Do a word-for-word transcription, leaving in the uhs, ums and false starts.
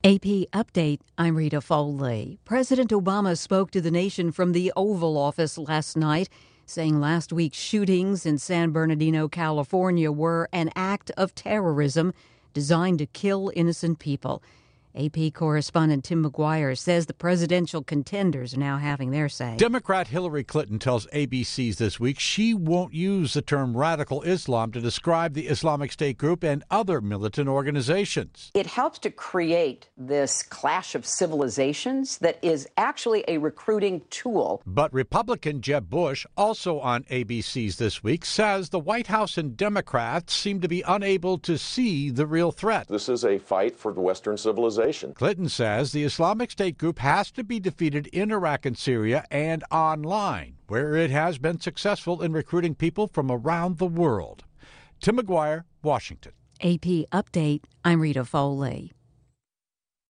A P Update, I'm Rita Foley. President Obama spoke to the nation from the Oval Office last night, saying last week's shootings in San Bernardino, California were an act of terrorism designed to kill innocent people. A P correspondent Tim McGuire says the presidential contenders are now having their say. Democrat Hillary Clinton tells A B C's This Week she won't use the term radical Islam to describe the Islamic State group and other militant organizations. It helps to create this clash of civilizations that is actually a recruiting tool. But Republican Jeb Bush, also on A B C's This Week, says the White House and Democrats seem to be unable to see the real threat. This is a fight for the Western civilization. Clinton says the Islamic State group has to be defeated in Iraq and Syria and online, where it has been successful in recruiting people from around the world. Tim McGuire, Washington. A P Update, I'm Rita Foley.